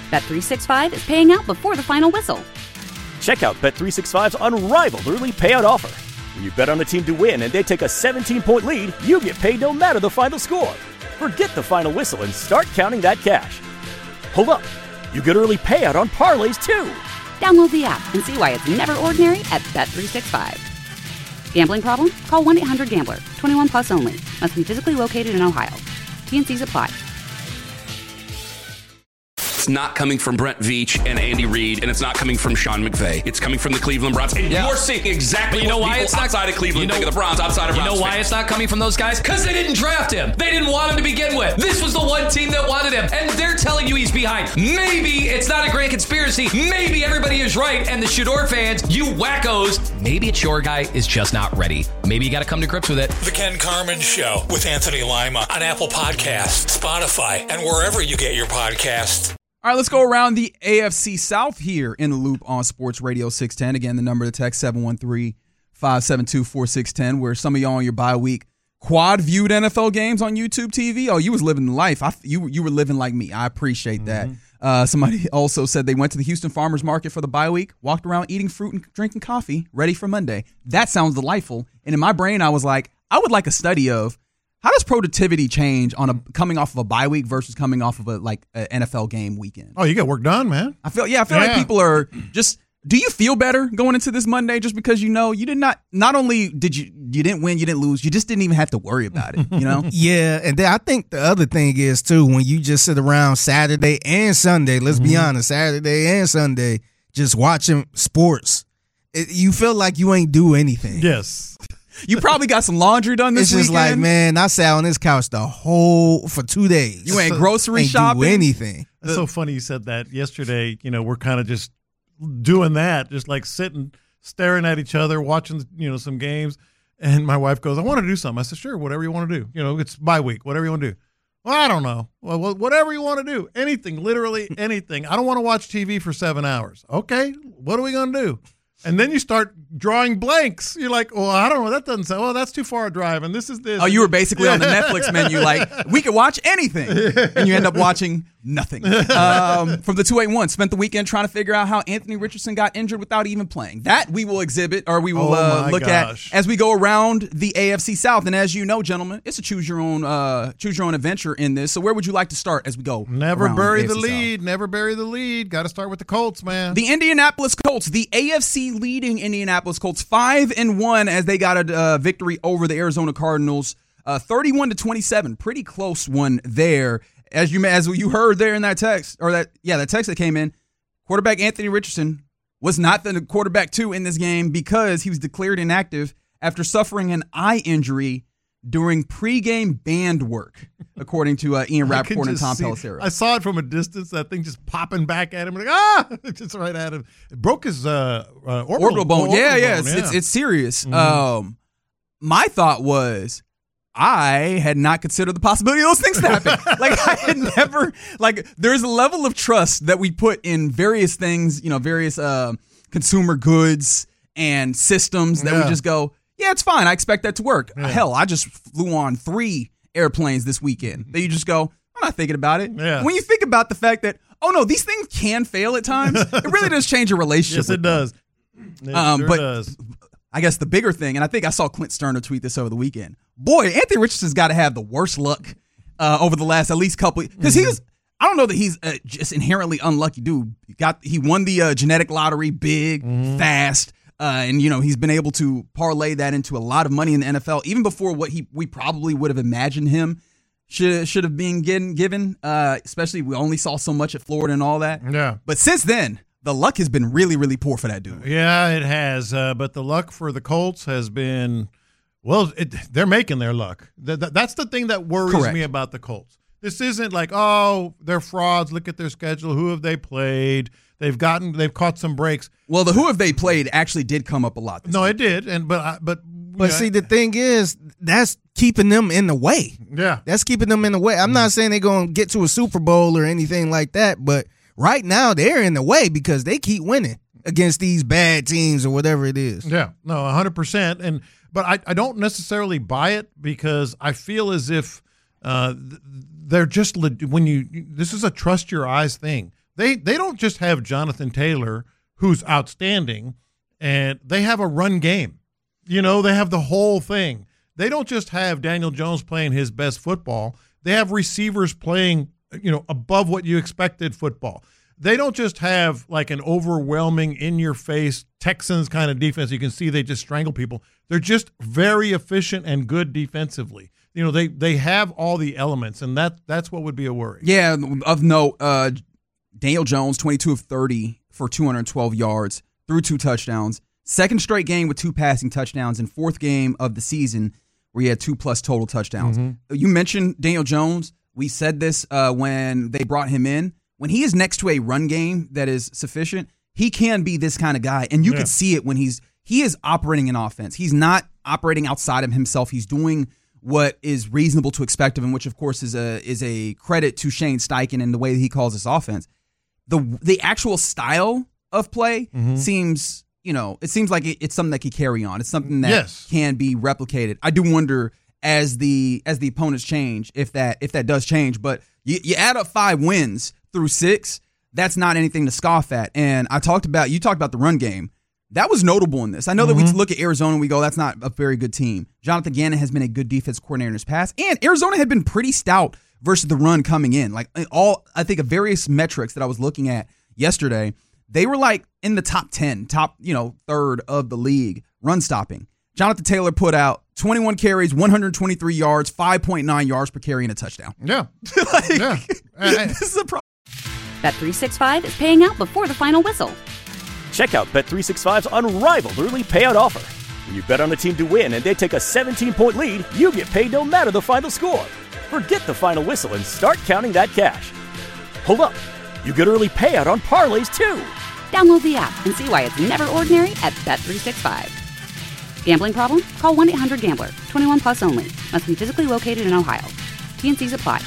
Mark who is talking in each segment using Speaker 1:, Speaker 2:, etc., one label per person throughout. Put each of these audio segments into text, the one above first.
Speaker 1: Bet365 is paying out before the final whistle.
Speaker 2: Check out Bet365's unrivaled early payout offer. When you bet on a team to win and they take a 17-point lead, you get paid no matter the final score. Forget the final whistle and start counting that cash. Hold up. You get early payout on parlays, too.
Speaker 1: Download the app and see why it's never ordinary at Bet365. Gambling problem? Call 1-800-GAMBLER. 21 plus only. Must be physically located in Ohio. T&Cs apply.
Speaker 3: It's not coming from Brent Veach and Andy Reid, and it's not coming from Sean McVay. It's coming from the Cleveland Browns. And you're seeing exactly what people outside of Cleveland think of the Browns, outside of Browns.
Speaker 4: You know why it's not coming from those guys? Because they didn't draft him. They didn't want him to begin with. This was the one team that wanted him, and they're telling you he's behind. Maybe it's not a grand conspiracy. Maybe everybody is right, and the Shador fans, you wackos, maybe it's your guy is just not ready. Maybe you got to come to grips with it.
Speaker 5: The Ken Carman Show with Anthony Lima on Apple Podcasts, Spotify, and wherever you get your podcasts.
Speaker 6: All right, let's go around the AFC South here in the Loop on Sports Radio 610. Again, the number to text 713-572-4610, where some of y'all on your bye week quad-viewed NFL games on YouTube TV. Oh, you was living life. You were living like me. I appreciate that. Somebody also said they went to the Houston Farmers Market for the bye week, walked around eating fruit and drinking coffee, ready for Monday. That sounds delightful. And in my brain, I was like, I would like a study of how does productivity change on coming off of a bye week versus coming off of an NFL game weekend?
Speaker 7: Oh, you get work done, man.
Speaker 6: I feel like people are just. Do you feel better going into this Monday just because you know you did not only did you didn't win, you didn't lose, you just didn't even have to worry about it, you know?
Speaker 8: Yeah, and then I think the other thing is too, when you just sit around Saturday and Sunday, let's be honest, Saturday and Sunday, just watching sports, you feel like you ain't do anything.
Speaker 7: Yes.
Speaker 6: You probably got some laundry done this weekend.
Speaker 8: It's just like, man, I sat on this couch for 2 days.
Speaker 6: You ain't grocery shopping?
Speaker 8: Do anything.
Speaker 7: That's so funny you said that. Yesterday, we're kind of just doing that, just like sitting, staring at each other, watching, some games. And my wife goes, I want to do something. I said, sure, whatever you want to do. It's bye week, whatever you want to do. Well, I don't know. Well, whatever you want to do. Anything, literally anything. I don't want to watch TV for 7 hours. Okay, what are we going to do? And then you start drawing blanks. You're like, well, I don't know. That doesn't sound, well, that's too far a drive. And this is this.
Speaker 6: Oh, you were basically on the Netflix menu like, we could watch anything. And you end up watching nothing. From the 281, spent the weekend trying to figure out how Anthony Richardson got injured without even playing. That we will exhibit, or we will look at as we go around the AFC South. And as you know, gentlemen, it's a choose your own adventure in this. So where would you like to start as we go?
Speaker 7: Never bury the lead. South? Never bury the lead. Got to start with the Colts, man.
Speaker 6: The Indianapolis Colts, the AFC leading Indianapolis Colts, 5-1 as they got a victory over the Arizona Cardinals, 31-27. Pretty close one there. As you heard there in that text, that text that came in, quarterback Anthony Richardson was not the quarterback 2 in this game because he was declared inactive after suffering an eye injury during pregame band work, according to Ian Rappaport and Tom Pelissero.
Speaker 7: I saw it from a distance, that thing just popping back at him. Like, just right at him. It broke his orbital bone.
Speaker 6: Yeah. It's serious.
Speaker 7: Mm-hmm.
Speaker 6: My thought was, I had not considered the possibility of those things to happen. I had never, there's a level of trust that we put in various things, various consumer goods and systems that we just go, yeah, it's fine. I expect that to work. Yeah. Hell, I just flew on 3 airplanes this weekend. That you just go, I'm not thinking about it.
Speaker 7: Yeah.
Speaker 6: When you think about the fact that, oh no, these things can fail at times, it really does change your relationship.
Speaker 7: Yes, it does. It sure does.
Speaker 6: I guess the bigger thing, and I think I saw Clint Sterner tweet this over the weekend. Boy, Anthony Richardson's got to have the worst luck over the last at least couple, because I don't know that he's just inherently unlucky dude. He won the genetic lottery big, fast. And he's been able to parlay that into a lot of money in the NFL, even before what we probably would have imagined him should have been given. Especially we only saw so much at Florida and all that.
Speaker 7: Yeah.
Speaker 6: But since then, the luck has been really, really poor for that dude.
Speaker 7: Yeah, it has. But the luck for the Colts has been, well, they're making their luck. That's the thing that worries me about the Colts. This isn't like, oh, they're frauds. Look at their schedule. Who have they played? They've caught some breaks.
Speaker 6: Well, the who have they played actually did come up a lot.
Speaker 7: No,
Speaker 6: week.
Speaker 7: it did, but
Speaker 8: see, the thing is, that's keeping them in the way.
Speaker 7: Yeah,
Speaker 8: that's keeping them in the way. I'm not saying they're going to get to a Super Bowl or anything like that, but right now they're in the way because they keep winning against these bad teams or whatever it is.
Speaker 7: Yeah, no, 100%. But I don't necessarily buy it because I feel as if they're just this is a trust your eyes thing. they don't just have Jonathan Taylor, who's outstanding, and they have a run game. You know, they have the whole thing. They don't just have Daniel Jones playing his best football. They have receivers playing, you know, above what you expected football. They don't just have like an overwhelming, in-your-face Texans kind of defense. You can see they just strangle people. They're just very efficient and good defensively. You know, they have all the elements, and that's what would be a worry.
Speaker 6: Yeah, of note, Daniel Jones, 22 of 30 for 212 yards, threw 2 touchdowns. Second straight game with 2 passing touchdowns, and fourth game of the season where he had 2+ total touchdowns. Mm-hmm. You mentioned Daniel Jones. We said this when they brought him in. When he is next to a run game that is sufficient, he can be this kind of guy. And you can see it when he is operating an offense. He's not operating outside of himself. He's doing what is reasonable to expect of him, which of course is a credit to Shane Steichen and the way that he calls this offense. The actual style of play seems, you know, it seems like it's something that can carry on. It's something that can be replicated. I do wonder as the opponents change if that does change, but you add up 5 wins through 6, that's not anything to scoff at. And you talked about the run game. That was notable in this. I know that we look at Arizona and we go, that's not a very good team. Jonathan Gannon has been a good defense coordinator in his past, and Arizona had been pretty stout versus the run coming in. Like I think of various metrics that I was looking at yesterday, they were like in the top 10, third of the league run stopping. Jonathan Taylor put out 21 carries, 123 yards, 5.9 yards per carry and a touchdown.
Speaker 7: Yeah.
Speaker 6: This is a problem.
Speaker 1: Bet365 is paying out before the final whistle.
Speaker 2: Check out Bet365's unrivaled early payout offer. When you bet on a team to win and they take a 17-point lead, you get paid no matter the final score. Forget the final whistle and start counting that cash. Hold up. You get early payout on parlays, too.
Speaker 1: Download the app and see why it's never ordinary at Bet365. Gambling problem? Call 1-800-GAMBLER. 21 plus only. Must be physically located in Ohio. T&Cs apply.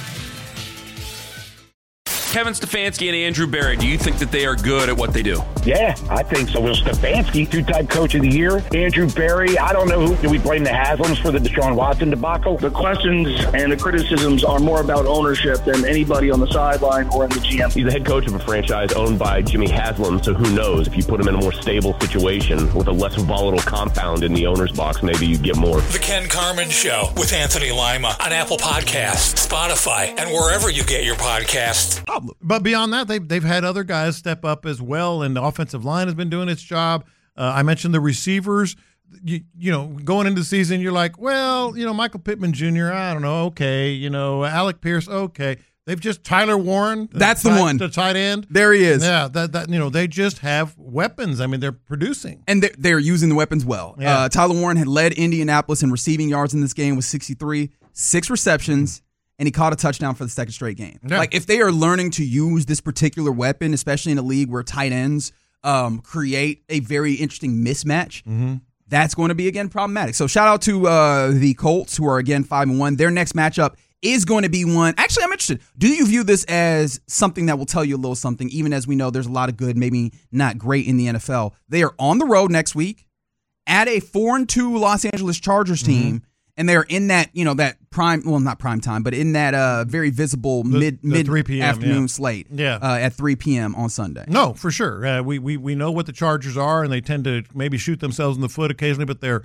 Speaker 3: Kevin Stefanski and Andrew Berry, do you think that they are good at what they do?
Speaker 9: Yeah, I think so. Will Stefanski, 2-time coach of the year. Andrew Berry, I don't know who. Do we blame the Haslams for the Deshaun Watson debacle?
Speaker 10: The questions and the criticisms are more about ownership than anybody on the sideline or in the GM.
Speaker 11: He's the head coach of a franchise owned by Jimmy Haslam, so who knows? If you put him in a more stable situation with a less volatile compound in the owner's box, maybe you get more.
Speaker 5: The Ken Carman Show with Anthony Lima on Apple Podcasts, Spotify, and wherever you get your podcasts.
Speaker 7: But beyond that, they've had other guys step up as well, and the offensive line has been doing its job. I mentioned the receivers. You know, going into the season, you're like, well, Michael Pittman Jr., I don't know, okay. Alec Pierce, okay. They've just Tyler Warren.
Speaker 6: That's the one.
Speaker 7: The tight end.
Speaker 6: There he is.
Speaker 7: Yeah, they just have weapons. I mean, they're producing.
Speaker 6: And they're using the weapons well.
Speaker 7: Yeah.
Speaker 6: Tyler Warren had led Indianapolis in receiving yards in this game with 63, 6 receptions, and he caught a touchdown for the second straight game.
Speaker 7: Yeah.
Speaker 6: Like, if they are learning to use this particular weapon, especially in a league where tight ends create a very interesting mismatch, that's going to be, again, problematic. So shout out to the Colts, who are, again, 5-1. Their next matchup is going to be one. Actually, I'm interested. Do you view this as something that will tell you a little something, even as we know there's a lot of good, maybe not great in the NFL? They are on the road next week at a 4-2 Los Angeles Chargers team. And they're in that, that prime, well, not prime time, but in that very visible mid
Speaker 7: 3 p.m.
Speaker 6: afternoon slate at 3 p.m. on Sunday.
Speaker 7: No, for sure. We know what the Chargers are, and they tend to maybe shoot themselves in the foot occasionally, but they're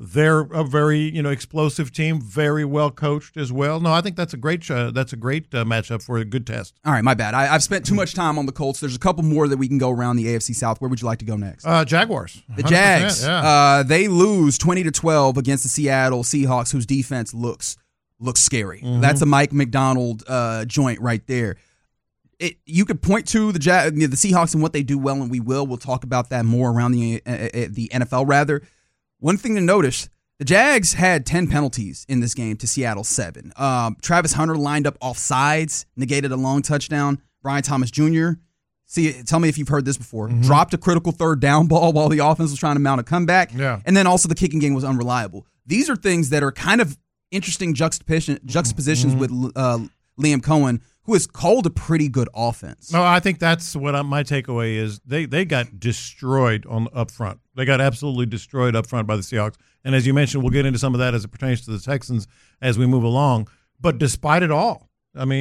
Speaker 7: a very explosive team, very well coached as well. No, I think that's a great matchup for a good test.
Speaker 6: All right, my bad. I've spent too much time on the Colts. There's a couple more that we can go around the AFC South. Where would you like to go next?
Speaker 7: Jaguars.
Speaker 6: The Jags. They lose 20-12 against the Seattle Seahawks, whose defense looks scary. That's a Mike McDonald joint right there. You could point to the Seahawks and what they do well, and we will. We'll talk about that more around the NFL rather. One thing to notice, the Jags had 10 penalties in this game to Seattle's 7. Travis Hunter lined up off sides, negated a long touchdown. Brian Thomas Jr., tell me if you've heard this before, dropped a critical third down ball while the offense was trying to mount a comeback.
Speaker 7: Yeah.
Speaker 6: And then also the kicking game was unreliable. These are things that are kind of interesting juxtapositions with Liam Cohen, who has called a pretty good offense.
Speaker 7: No, I think that's what my takeaway is. They got destroyed up front. They got absolutely destroyed up front by the Seahawks. And as you mentioned, we'll get into some of that as it pertains to the Texans as we move along. But despite it all, I mean,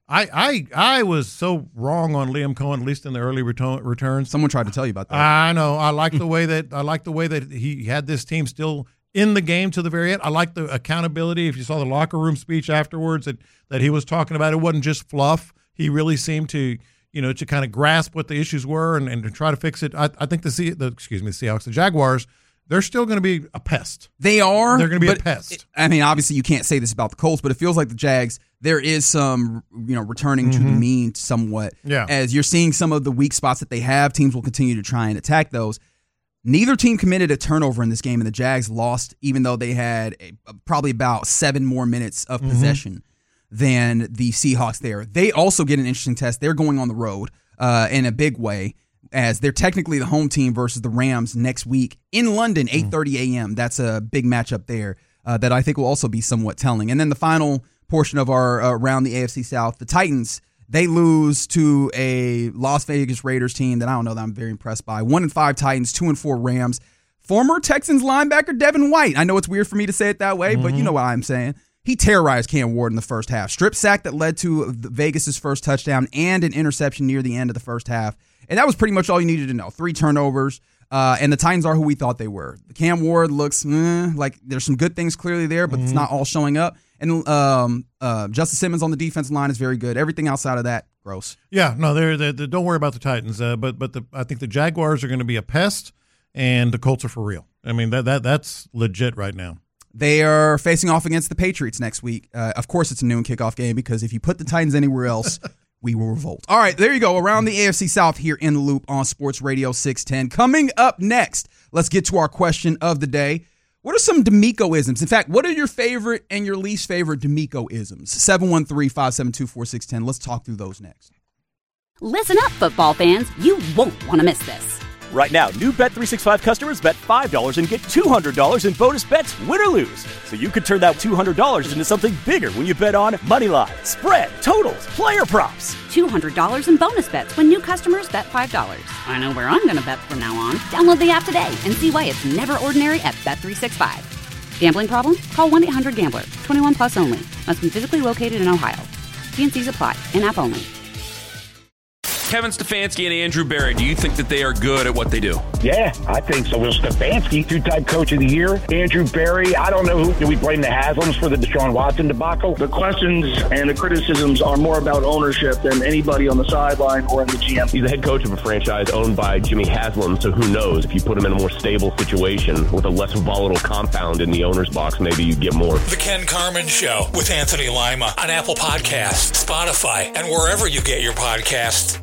Speaker 7: I was so wrong on Liam Cohen, at least in the early returns.
Speaker 6: Someone tried to tell you about that.
Speaker 7: I know. I like the way that he had this team still in the game to the very end. I like the accountability. If you saw the locker room speech afterwards that he was talking about, it wasn't just fluff. He really seemed to kind of grasp what the issues were and to try to fix it. I think the Seahawks, the Jaguars, they're still going to be a pest.
Speaker 6: They are.
Speaker 7: They're going to be a pest.
Speaker 6: Obviously you can't say this about the Colts, but it feels like the Jags, there is some, returning to the mean somewhat.
Speaker 7: Yeah.
Speaker 6: As you're seeing some of the weak spots that they have, teams will continue to try and attack those. Neither team committed a turnover in this game, and the Jags lost, even though they had probably about 7 more minutes of possession than the Seahawks there. They also get an interesting test. They're going on the road in a big way, as they're technically the home team versus the Rams next week in London, 8:30 a.m. That's a big matchup there that I think will also be somewhat telling. And then the final portion of our around the AFC South, the Titans, they lose to a Las Vegas Raiders team that I don't know that I'm very impressed by. 1-5 Titans, 2-4 Rams. Former Texans linebacker Devin White. I know it's weird for me to say it that way, but you know what I'm saying. He terrorized Cam Ward in the first half. Strip sack that led to Vegas' first touchdown and an interception near the end of the first half. And that was pretty much all you needed to know. 3 turnovers. And the Titans are who we thought they were. Cam Ward looks like there's some good things clearly there, but it's not all showing up. And Justice Simmons on the defensive line is very good. Everything outside of that, gross.
Speaker 7: Yeah, no, they're don't worry about the Titans. But I think the Jaguars are going to be a pest, and the Colts are for real. I mean, that's legit right now.
Speaker 6: They are facing off against the Patriots next week. Of course, it's a noon kickoff game because if you put the Titans anywhere else, we will revolt. All right, there you go. Around the AFC South here in the Loop on Sports Radio 610. Coming up next, let's get to our question of the day. What are some DeMeco-isms? In fact, what are your favorite and your least favorite DeMeco-isms? 713-572-4610. Let's talk through those next.
Speaker 1: Listen up, football fans. You won't want to miss this.
Speaker 2: Right now, new Bet365 customers bet $5 and get $200 in bonus bets, win or lose. So you could turn that $200 into something bigger when you bet on money line, spread, totals, player props.
Speaker 1: $200 in bonus bets when new customers bet $5. I know where I'm going to bet from now on. Download the app today and see why it's never ordinary at Bet365. Gambling problem? Call 1-800-GAMBLER. 21 plus only. Must be physically located in Ohio. T&Cs apply. In-app only.
Speaker 3: Kevin Stefanski and Andrew Berry, do you think that they are good at what they do?
Speaker 9: Yeah, I think so. Will Stefanski, 2-time coach of the year. Andrew Berry, I don't know who. Do we blame the Haslams for the Deshaun Watson debacle?
Speaker 10: The questions and the criticisms are more about ownership than anybody on the sideline or in the GM.
Speaker 11: He's the head coach of a franchise owned by Jimmy Haslam, so who knows? If you put him in a more stable situation with a less volatile compound in the owner's box, maybe you get more.
Speaker 5: The Ken Carman Show with Anthony Lima on Apple Podcasts, Spotify, and wherever you get your podcasts.